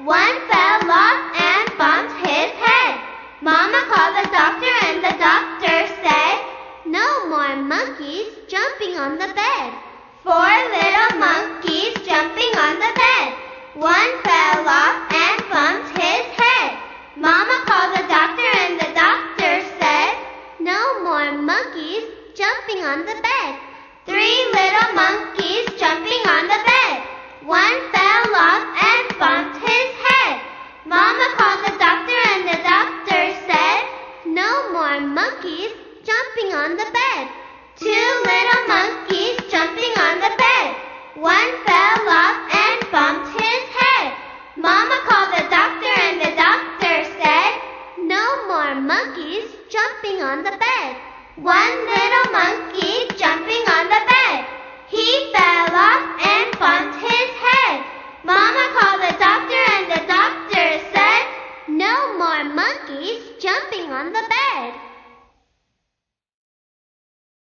One fell off and bumped his head. Mama called the doctor and the doctor said, "No more monkeys jumping on the bed." 4 little monkeys jumping on the bed. One fell off and bumped his head. Mama called the doctor and the doctor said, "No more monkeys jumping on the bed." 3 little monkeys jumping on the bed. One fell off and bumped his head. Mama called the doctor and the doctor said, "No more monkeys jumping on the bed." 2 little monkeys jumping on the bed. One fell off and bumped his head. Mama called the doctor and the doctor said, "No more monkeys jumping on the bed." 1 little monkey